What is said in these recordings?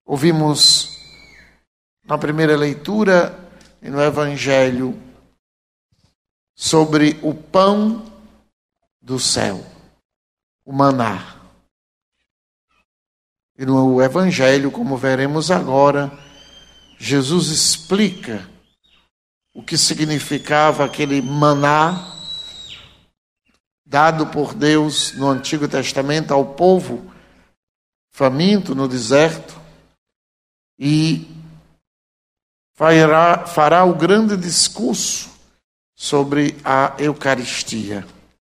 Ouvimos na primeira leitura e no Evangelho sobre o pão do céu, o maná. E no Evangelho, como veremos agora, Jesus explica o que significava aquele maná dado por Deus no Antigo Testamento ao povo faminto no deserto, e fará o grande discurso sobre a Eucaristia.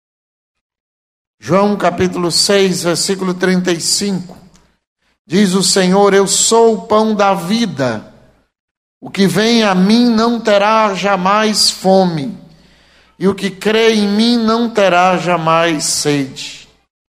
João capítulo 6, versículo 35, diz o Senhor: eu sou o pão da vida, o que vem a mim não terá jamais fome, e o que crê em mim não terá jamais sede.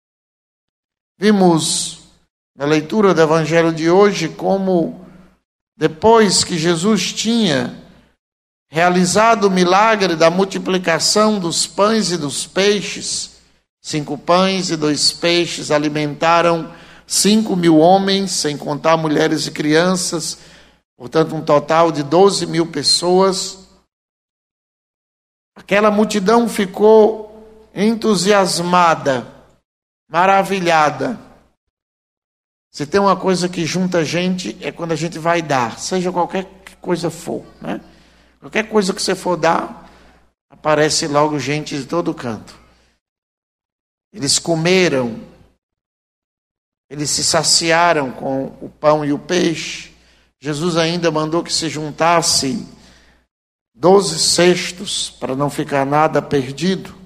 Vimos na leitura do Evangelho de hoje como, depois que Jesus tinha realizado o milagre da multiplicação dos pães e dos peixes, 5 pães e 2 peixes alimentaram 5.000 homens, sem contar mulheres e crianças, portanto um total de 12.000 pessoas. Aquela multidão ficou entusiasmada, maravilhada. Se tem uma coisa que junta a gente, é quando a gente vai dar, seja qualquer coisa for, né? Qualquer coisa que você for dar, aparece logo gente de todo canto. Eles comeram, eles se saciaram com o pão e o peixe. Jesus ainda mandou que se juntassem 12 cestos, para não ficar nada perdido.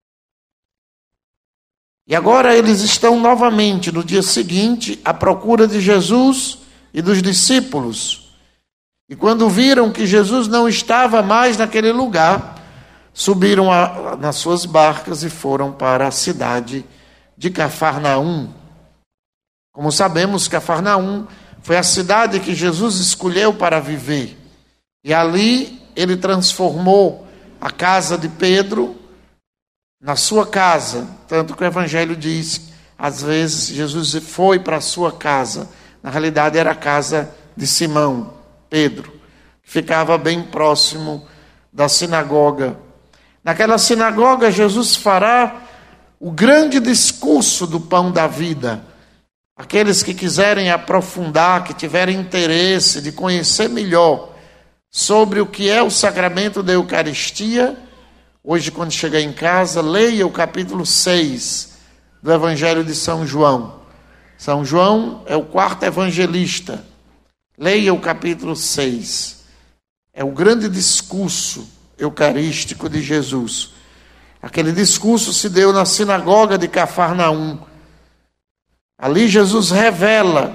E agora eles estão novamente, no dia seguinte, à procura de Jesus e dos discípulos. E quando viram que Jesus não estava mais naquele lugar, subiram nas suas barcas e foram para a cidade de Cafarnaum. Como sabemos, Cafarnaum foi a cidade que Jesus escolheu para viver. E ali ele transformou a casa de Pedro na sua casa, tanto que o Evangelho diz, às vezes Jesus foi para a sua casa, na realidade era a casa de Simão, Pedro, que ficava bem próximo da sinagoga. Naquela sinagoga Jesus fará o grande discurso do pão da vida. Aqueles que quiserem aprofundar, que tiverem interesse de conhecer melhor sobre o que é o sacramento da Eucaristia, hoje, quando chegar em casa, leia o capítulo 6 do Evangelho de São João. São João é o 4º evangelista. Leia o capítulo 6. É o grande discurso eucarístico de Jesus. Aquele discurso se deu na sinagoga de Cafarnaum. Ali Jesus revela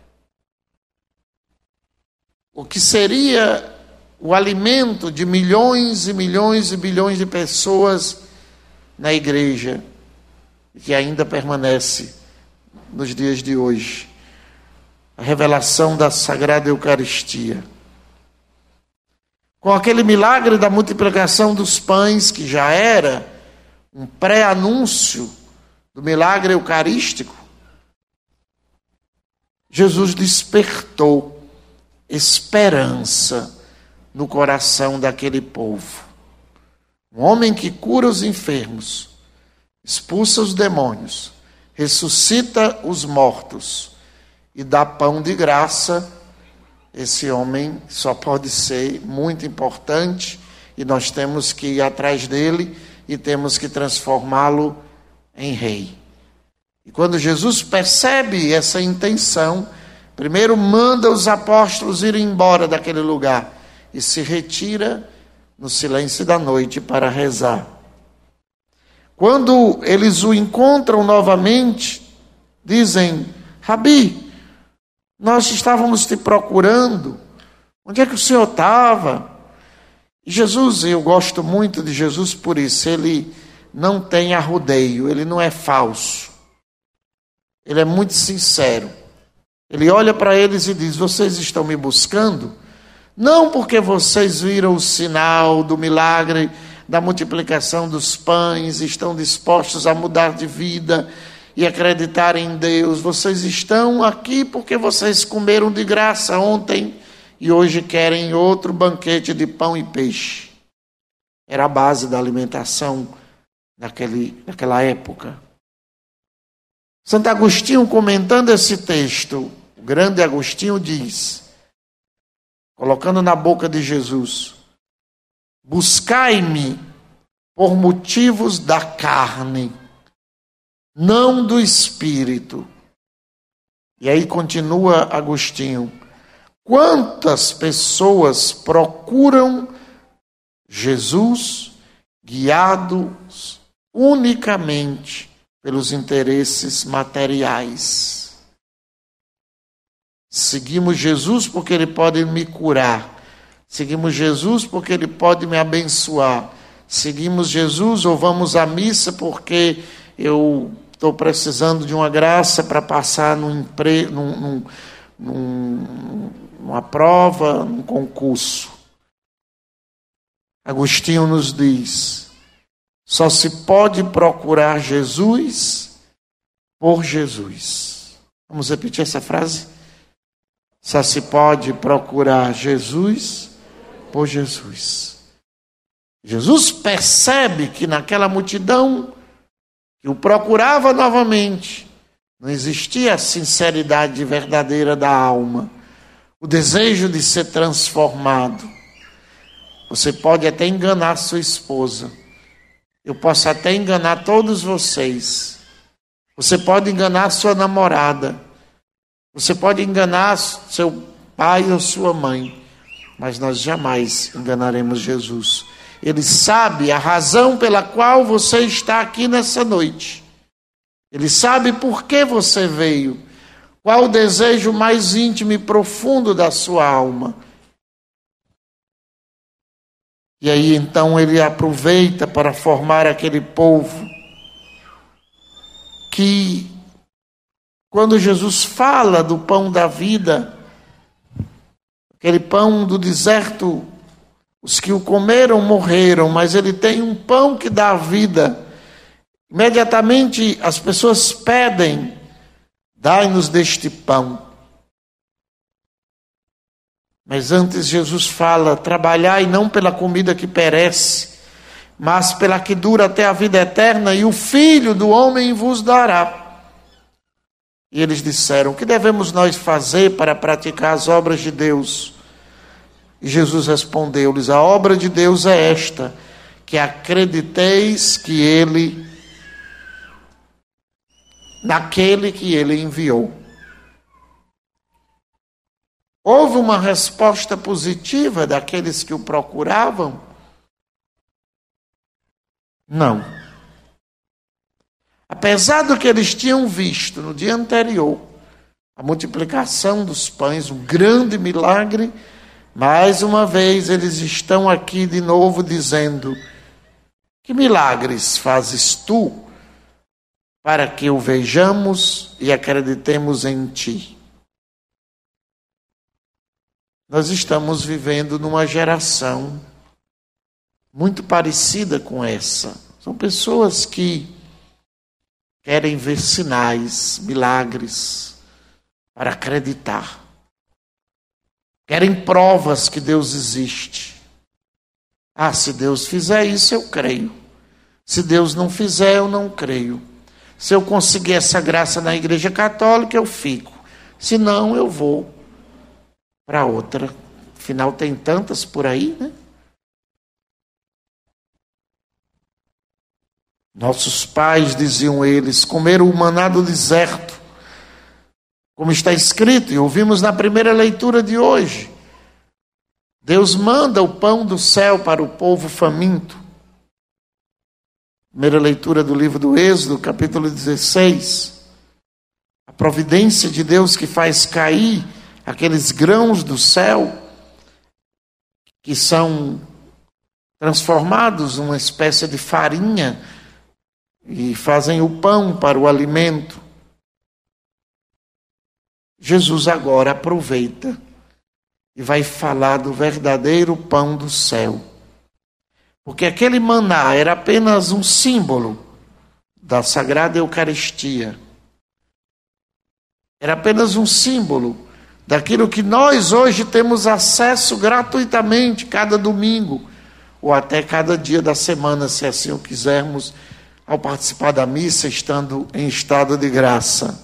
o que seria o alimento de milhões e milhões e bilhões de pessoas na igreja, que ainda permanece nos dias de hoje. A revelação da Sagrada Eucaristia. Com aquele milagre da multiplicação dos pães, que já era um pré-anúncio do milagre eucarístico, Jesus despertou esperança no coração daquele povo. Um homem que cura os enfermos, expulsa os demônios, ressuscita os mortos e dá pão de graça. Esse homem só pode ser muito importante e nós temos que ir atrás dele e temos que transformá-lo em rei. E quando Jesus percebe essa intenção, primeiro manda os apóstolos irem embora daquele lugar e se retira no silêncio da noite para rezar. Quando eles o encontram novamente, dizem: Rabi, nós estávamos te procurando, onde é que o senhor estava? E Jesus, eu gosto muito de Jesus por isso, ele não tem arrodeio, ele não é falso, ele é muito sincero. Ele olha para eles e diz: vocês estão me buscando? Não porque vocês viram o sinal do milagre da multiplicação dos pães, estão dispostos a mudar de vida e acreditarem em Deus. Vocês estão aqui porque vocês comeram de graça ontem e hoje querem outro banquete de pão e peixe. Era a base da alimentação naquela época. Santo Agostinho, comentando esse texto, o grande Agostinho diz, colocando na boca de Jesus: buscai-me por motivos da carne, não do espírito. E aí continua Agostinho: quantas pessoas procuram Jesus guiados unicamente pelos interesses materiais. Seguimos Jesus porque Ele pode me curar. Seguimos Jesus porque Ele pode me abençoar. Seguimos Jesus ou vamos à missa porque eu estou precisando de uma graça para passar numa prova, num concurso. Agostinho nos diz: só se pode procurar Jesus por Jesus. Vamos repetir essa frase? Só se pode procurar Jesus por Jesus. Jesus percebe que naquela multidão que o procurava novamente, não existia a sinceridade verdadeira da alma, o desejo de ser transformado. Você pode até enganar sua esposa. Eu posso até enganar todos vocês. Você pode enganar sua namorada. Você pode enganar seu pai ou sua mãe. Mas nós jamais enganaremos Jesus. Ele sabe a razão pela qual você está aqui nessa noite. Ele sabe por que você veio. Qual o desejo mais íntimo e profundo da sua alma. E aí então ele aproveita para formar aquele povo que, quando Jesus fala do pão da vida, aquele pão do deserto, os que o comeram morreram, mas ele tem um pão que dá vida. Imediatamente as pessoas pedem: dai-nos deste pão. Mas antes Jesus fala: trabalhai não pela comida que perece, mas pela que dura até a vida eterna, e o Filho do homem vos dará. E eles disseram: o que devemos nós fazer para praticar as obras de Deus? E Jesus respondeu-lhes: a obra de Deus é esta, que acrediteis que naquele que Ele enviou. Houve uma resposta positiva daqueles que o procuravam? Não. Apesar do que eles tinham visto no dia anterior, a multiplicação dos pães, um grande milagre, mais uma vez eles estão aqui de novo dizendo: que milagres fazes tu para que o vejamos e acreditemos em ti? Nós estamos vivendo numa geração muito parecida com essa. São pessoas que querem ver sinais, milagres, para acreditar. Querem provas que Deus existe. Ah, se Deus fizer isso, eu creio. Se Deus não fizer, eu não creio. Se eu conseguir essa graça na Igreja Católica, eu fico. Se não, eu vou para outra. Afinal, tem tantas por aí, né? Nossos pais, diziam eles, comeram o maná do deserto, como está escrito, e ouvimos na primeira leitura de hoje. Deus manda o pão do céu para o povo faminto. Primeira leitura do livro do Êxodo, capítulo 16. A providência de Deus que faz cair aqueles grãos do céu que são transformados numa espécie de farinha e fazem o pão para o alimento. Jesus agora aproveita e vai falar do verdadeiro pão do céu. Porque aquele maná era apenas um símbolo da Sagrada Eucaristia. Era apenas um símbolo daquilo que nós hoje temos acesso gratuitamente, cada domingo, ou até cada dia da semana, se assim o quisermos, ao participar da missa, estando em estado de graça.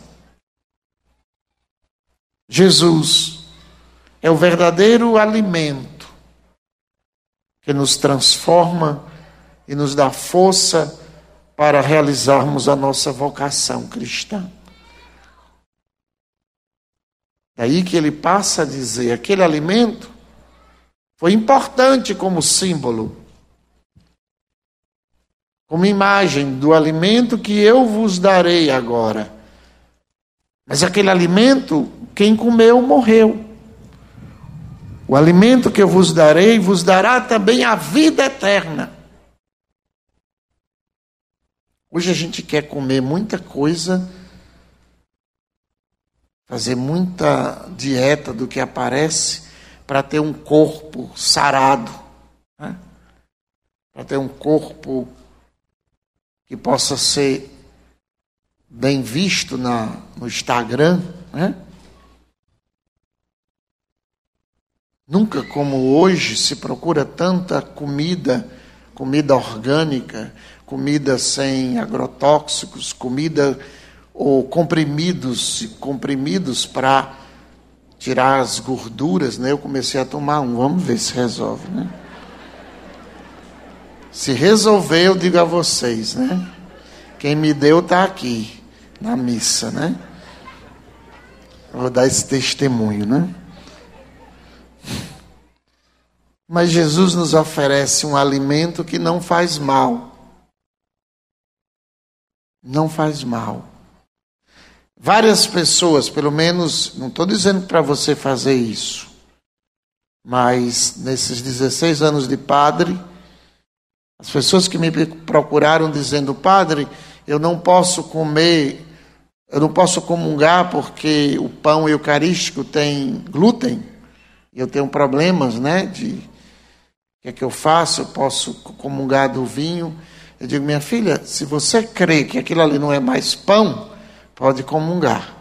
Jesus é o verdadeiro alimento que nos transforma e nos dá força para realizarmos a nossa vocação cristã. Daí que ele passa a dizer, aquele alimento foi importante como símbolo, como imagem do alimento que eu vos darei agora. Mas aquele alimento, quem comeu, morreu. O alimento que eu vos darei, vos dará também a vida eterna. Hoje a gente quer comer muita coisa, fazer muita dieta do que aparece, para ter um corpo sarado, né? Para ter um corpo que possa ser bem visto no Instagram, né? Nunca como hoje se procura tanta comida orgânica, comida sem agrotóxicos, comida ou comprimidos para tirar as gorduras, né? Eu comecei a tomar vamos ver se resolve, né? Se resolver, eu digo a vocês, né? Quem me deu está aqui, na missa, né? Eu vou dar esse testemunho, né? Mas Jesus nos oferece um alimento que não faz mal. Não faz mal. Várias pessoas, pelo menos, não estou dizendo para você fazer isso, mas nesses 16 anos de padre, as pessoas que me procuraram dizendo, padre, eu não posso comungar porque o pão eucarístico tem glúten, e eu tenho problemas, né, o que é que eu faço? Eu posso comungar do vinho. Eu digo, minha filha, se você crê que aquilo ali não é mais pão, pode comungar.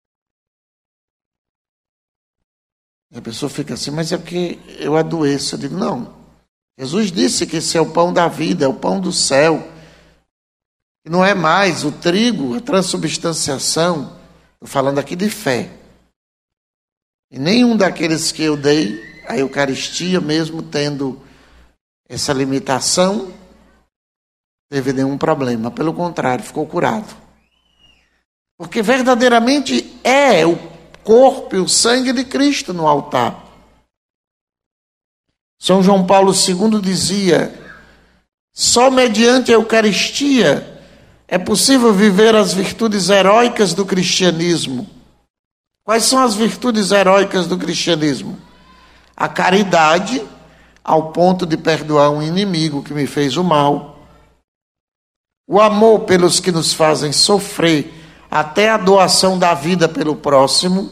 E a pessoa fica assim, mas é porque eu adoeço. Eu digo, não. Jesus disse que esse é o pão da vida, é o pão do céu. E não é mais o trigo, a transubstanciação. Estou falando aqui de fé. E nenhum daqueles que eu dei, a Eucaristia, mesmo tendo essa limitação, teve nenhum problema. Pelo contrário, ficou curado. Porque verdadeiramente é o corpo e o sangue de Cristo no altar. São João Paulo II dizia, só mediante a Eucaristia é possível viver as virtudes heróicas do cristianismo. Quais são as virtudes heróicas do cristianismo? A caridade, ao ponto de perdoar um inimigo que me fez o mal. O amor pelos que nos fazem sofrer, até a doação da vida pelo próximo.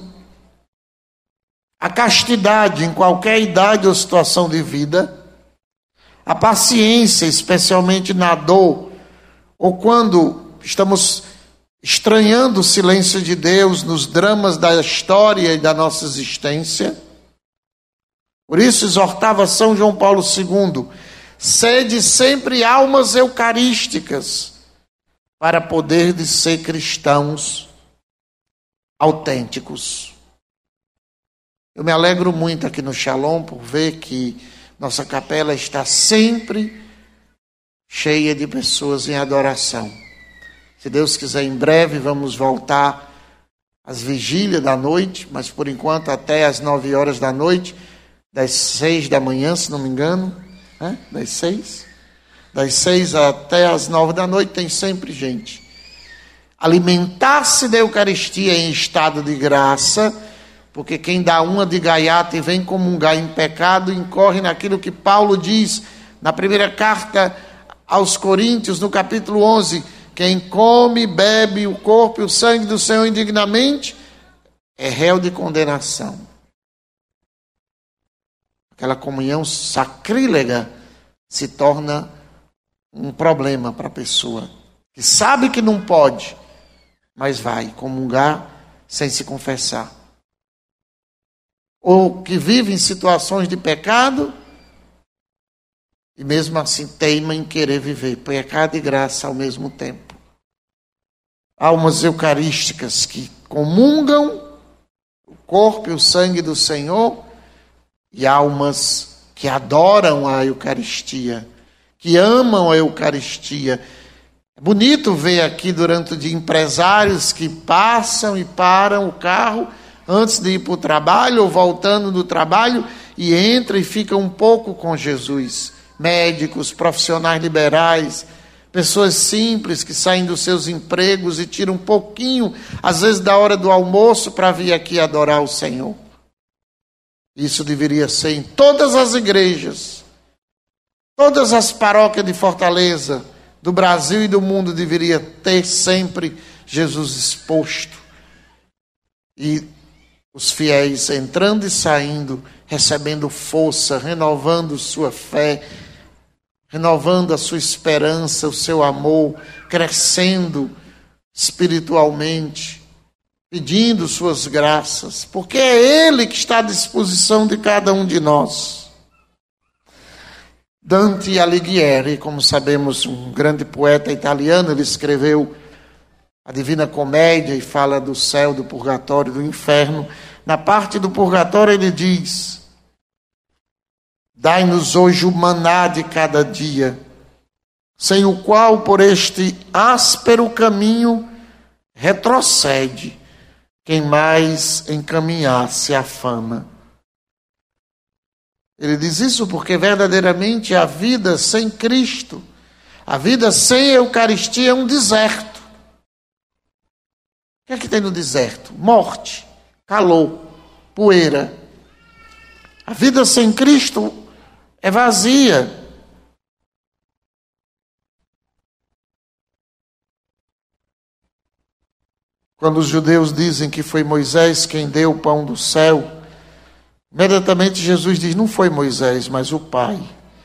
A castidade em qualquer idade ou situação de vida. A paciência, especialmente na dor, ou quando estamos estranhando o silêncio de Deus nos dramas da história e da nossa existência. Por isso exortava São João Paulo II, sede sempre almas eucarísticas, para poder ser cristãos autênticos. Eu me alegro muito aqui no Shalom por ver que nossa capela está sempre cheia de pessoas em adoração. Se Deus quiser, em breve vamos voltar às vigílias da noite, mas por enquanto até às 9 horas da noite, das 6 da manhã, se não me engano, né? Das 6 até às 9 da noite tem sempre gente. Alimentar-se da Eucaristia em estado de graça, porque quem dá uma de gaiata e vem comungar em pecado, incorre naquilo que Paulo diz na primeira carta aos Coríntios, no capítulo 11, quem come e bebe o corpo e o sangue do Senhor indignamente, é réu de condenação. Aquela comunhão sacrílega se torna um problema para a pessoa, que sabe que não pode, mas vai comungar sem se confessar. Ou que vive em situações de pecado e mesmo assim teima em querer viver pecado e graça ao mesmo tempo. Almas eucarísticas que comungam o corpo e o sangue do Senhor e almas que adoram a Eucaristia, que amam a Eucaristia. É bonito ver aqui durante o dia empresários que passam e param o carro antes de ir para o trabalho ou voltando do trabalho e entram e ficam um pouco com Jesus. Médicos, profissionais liberais, pessoas simples que saem dos seus empregos e tiram um pouquinho, às vezes da hora do almoço, para vir aqui adorar o Senhor. Isso deveria ser em todas as igrejas, todas as paróquias de Fortaleza, do Brasil e do mundo, deveria ter sempre Jesus exposto. E os fiéis entrando e saindo, recebendo força, renovando sua fé, renovando a sua esperança, o seu amor, crescendo espiritualmente, pedindo suas graças, porque é Ele que está à disposição de cada um de nós. Dante Alighieri, como sabemos, um grande poeta italiano, ele escreveu a Divina Comédia e fala do céu, do purgatório, do inferno. Na parte do purgatório ele diz: dai-nos hoje o maná de cada dia, sem o qual por este áspero caminho retrocede quem mais encaminhar se afana. Ele diz isso porque verdadeiramente a vida sem Cristo, a vida sem Eucaristia é um deserto. O que é que tem no deserto? Morte, calor, poeira. A vida sem Cristo é vazia. Quando os judeus dizem que foi Moisés quem deu o pão do céu, imediatamente Jesus diz: não foi Moisés, mas o Pai.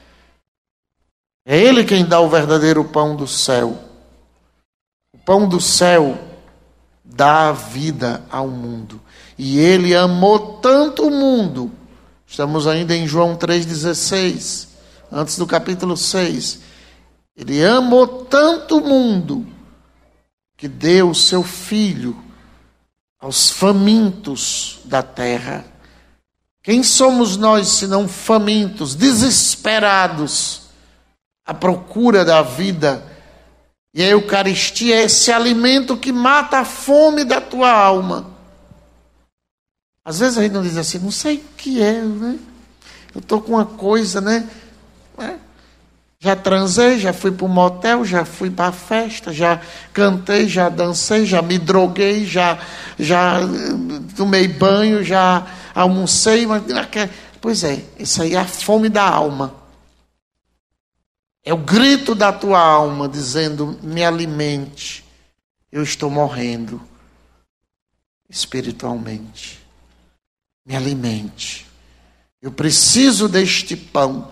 É Ele quem dá o verdadeiro pão do céu. O pão do céu dá vida ao mundo. E Ele amou tanto o mundo. Estamos ainda em João 3,16, antes do capítulo 6. Ele amou tanto o mundo que deu o seu Filho aos famintos da terra. Quem somos nós, senão famintos, desesperados, à procura da vida? E a Eucaristia é esse alimento que mata a fome da tua alma. Às vezes a gente não diz assim, não sei o que é, né? Eu estou com uma coisa, né? Já transei, já fui para o motel, já fui para a festa, já cantei, já dancei, já me droguei, já tomei banho, já almocei. Mas, pois é, isso aí é a fome da alma. É o grito da tua alma dizendo: me alimente, eu estou morrendo espiritualmente. Me alimente. Eu preciso deste pão.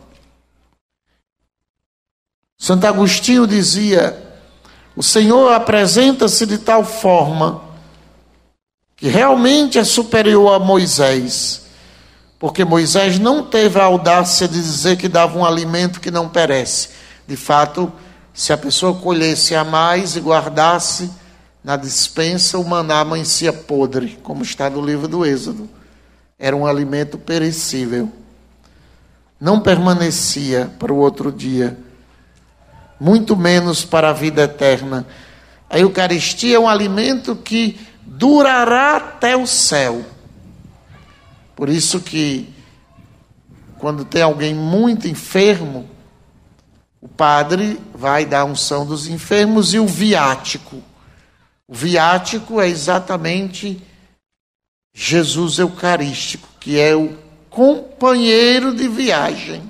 Santo Agostinho dizia: o Senhor apresenta-se de tal forma que realmente é superior a Moisés, porque Moisés não teve a audácia de dizer que dava um alimento que não perece. De fato, se a pessoa colhesse a mais e guardasse na despensa, o maná amanhecia podre, como está no livro do Êxodo. Era um alimento perecível. Não permanecia para o outro dia, muito menos para a vida eterna. A Eucaristia é um alimento que durará até o céu. Por isso que, quando tem alguém muito enfermo, o padre vai dar a unção dos enfermos e o viático. O viático é exatamente Jesus Eucarístico, que é o companheiro de viagem.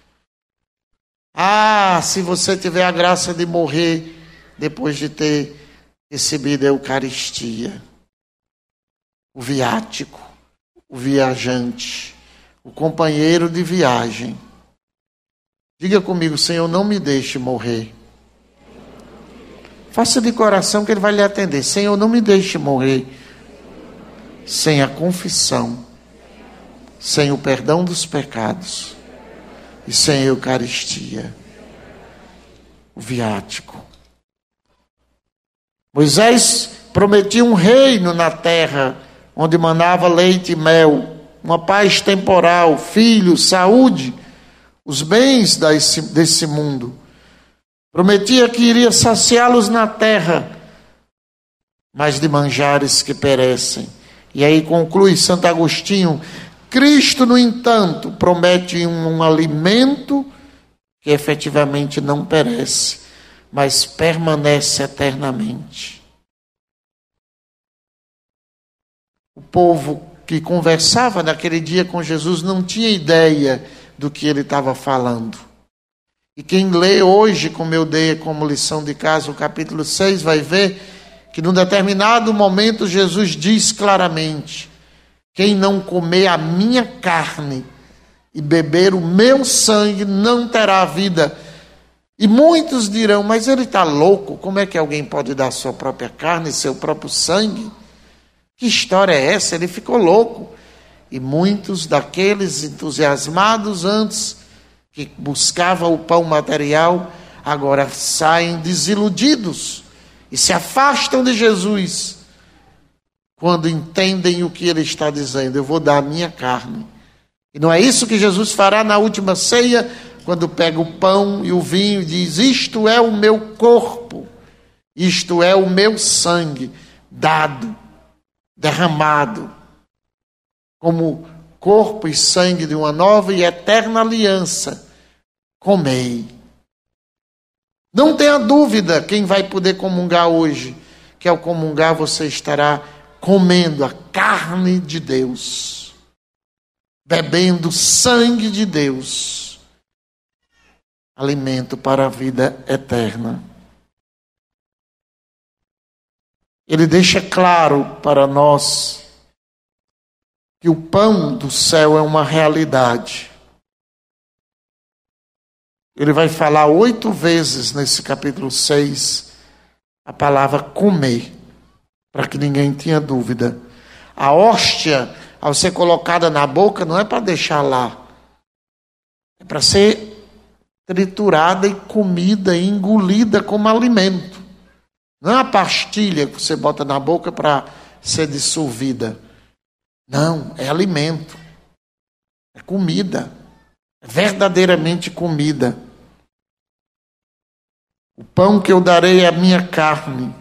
Se você tiver a graça de morrer depois de ter recebido a Eucaristia, o viático, o viajante, o companheiro de viagem. Diga comigo: Senhor, não me deixe morrer. Faça de coração que Ele vai lhe atender. Senhor, não me deixe morrer. sem a confissão, sem o perdão dos pecados e sem a Eucaristia, o viático. Moisés prometia um reino na terra onde manava leite e mel, uma paz temporal, filhos, saúde, os bens desse mundo. Prometia que iria saciá-los na terra, mas de manjares que perecem. E aí conclui Santo Agostinho: Cristo, no entanto, promete um alimento que efetivamente não perece, mas permanece eternamente. O povo que conversava naquele dia com Jesus não tinha ideia do que ele estava falando. E quem lê hoje, como eu dei como lição de casa, o capítulo 6, vai ver que num determinado momento Jesus diz claramente: quem não comer a minha carne e beber o meu sangue não terá vida. E muitos dirão: mas ele está louco, como é que alguém pode dar sua própria carne e seu próprio sangue? Que história é essa? Ele ficou louco. E muitos daqueles entusiasmados antes, que buscavam o pão material, agora saem desiludidos e se afastam de Jesus quando entendem o que ele está dizendo: eu vou dar a minha carne. E não é isso que Jesus fará na última ceia, quando pega o pão e o vinho e diz: isto é o meu corpo, isto é o meu sangue, dado, derramado, como corpo e sangue de uma nova e eterna aliança. Comei. Não tenha dúvida, quem vai poder comungar hoje, que ao comungar você estará comendo a carne de Deus, bebendo o sangue de Deus, alimento para a vida eterna. Ele deixa claro para nós que o pão do céu é uma realidade. Ele vai falar 8 vezes nesse capítulo 6 a palavra comer, para que ninguém tenha dúvida. A hóstia, ao ser colocada na boca, não é para deixar lá, é para ser triturada e comida e engolida como alimento. Não é uma pastilha que você bota na boca para ser dissolvida. Não, é alimento, é comida, é verdadeiramente comida. O pão que eu darei é a minha carne.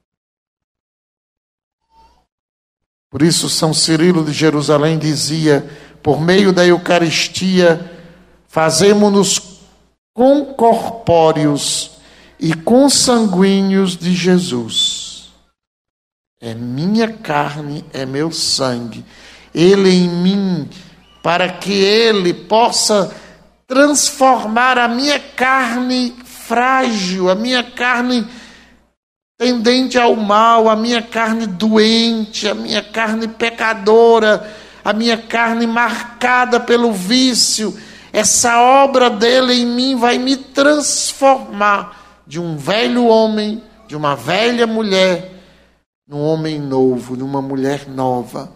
Por isso São Cirilo de Jerusalém dizia: por meio da Eucaristia, fazemo-nos concorpóreos e consanguíneos de Jesus. É minha carne, é meu sangue. Ele em mim, para que ele possa transformar a minha carne frágil, a minha carne tendente ao mal, a minha carne doente, a minha carne pecadora, a minha carne marcada pelo vício. Essa obra dele em mim vai me transformar de um velho homem, de uma velha mulher, num homem novo, numa mulher nova.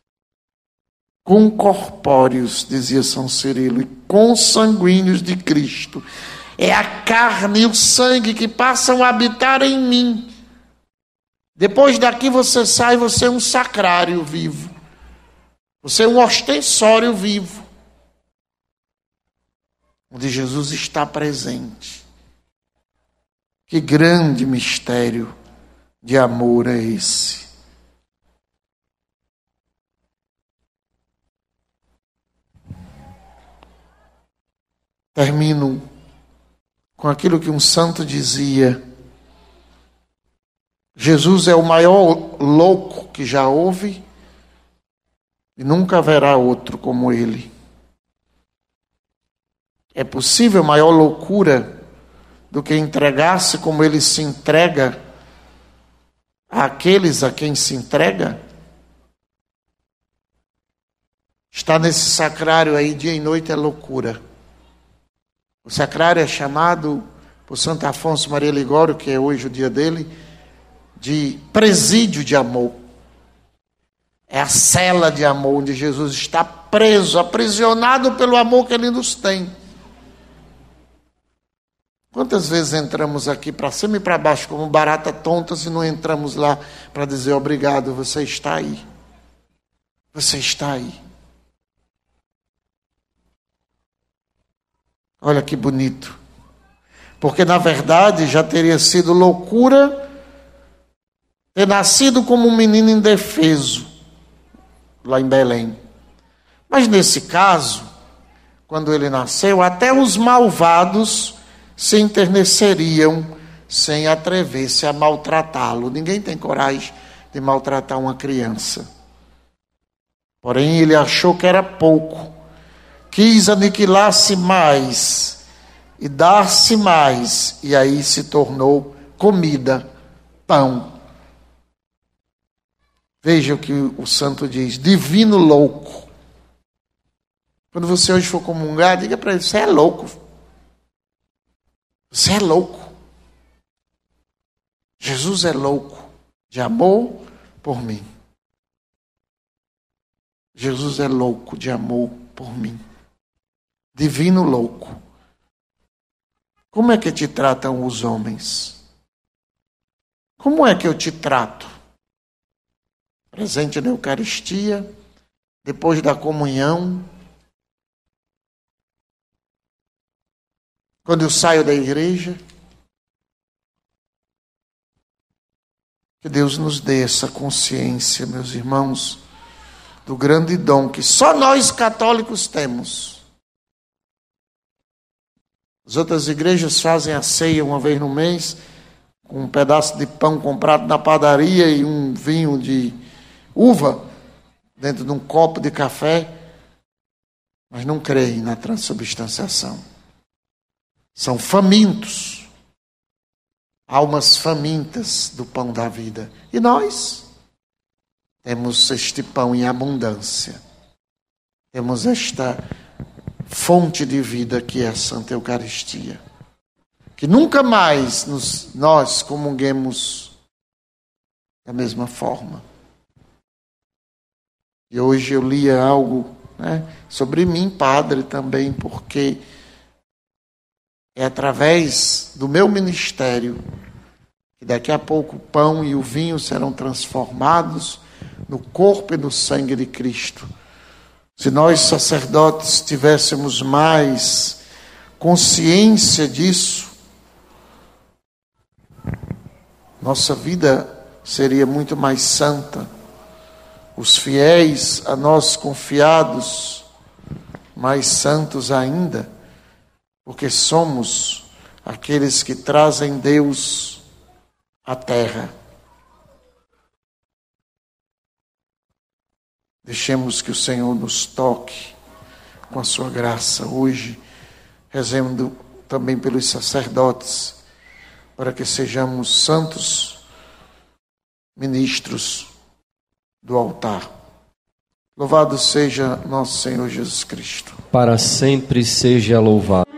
Concorpóreos, dizia São Cirilo, e consanguíneos de Cristo. É a carne e o sangue que passam a habitar em mim. Depois daqui você sai, você é um sacrário vivo. Você é um ostensório vivo, onde Jesus está presente. Que grande mistério de amor é esse. Termino com aquilo que um santo dizia: Jesus é o maior louco que já houve e nunca haverá outro como ele. É possível maior loucura do que entregar-se como ele se entrega àqueles a quem se entrega? Estar nesse sacrário aí dia e noite é loucura. O sacrário é chamado por Santo Afonso Maria Ligório, que é hoje o dia dele, de presídio de amor. É a cela de amor onde Jesus está preso, aprisionado pelo amor que Ele nos tem. Quantas vezes entramos aqui para cima e para baixo como barata tonta se não entramos lá para dizer obrigado, você está aí. Você está aí. Olha que bonito. Porque na verdade já teria sido loucura ter nascido como um menino indefeso lá em Belém. Mas nesse caso, quando ele nasceu, até os malvados se enterneceriam sem atrever-se a maltratá-lo. Ninguém tem coragem de maltratar uma criança. Porém, ele achou que era pouco. Quis aniquilar-se mais e dar-se mais. E aí se tornou comida, pão. Veja o que o santo diz, divino louco. Quando você hoje for comungar, diga para ele, você é louco. Você é louco. Jesus é louco de amor por mim. Jesus é louco de amor por mim. Divino louco. Como é que te tratam os homens? Como é que eu te trato? Presente na Eucaristia, depois da comunhão, quando eu saio da igreja. Que Deus nos dê essa consciência, meus irmãos, do grande dom que só nós católicos temos. As outras igrejas fazem a ceia uma vez no mês, com um pedaço de pão comprado na padaria e um vinho de uva dentro de um copo de café, mas não creem na transubstanciação. São famintos, almas famintas do pão da vida. E nós temos este pão em abundância. Temos esta fonte de vida que é a Santa Eucaristia. Que nunca mais nós comunguemos da mesma forma. E hoje eu lia algo, sobre mim, padre, também, porque é através do meu ministério que daqui a pouco o pão e o vinho serão transformados no corpo e no sangue de Cristo. Se nós, sacerdotes, tivéssemos mais consciência disso, nossa vida seria muito mais santa. Os fiéis a nós confiados, mais santos ainda, porque somos aqueles que trazem Deus à terra. Deixemos que o Senhor nos toque com a sua graça hoje, rezando também pelos sacerdotes, para que sejamos santos ministros do altar. Louvado seja nosso Senhor Jesus Cristo. Para sempre seja louvado.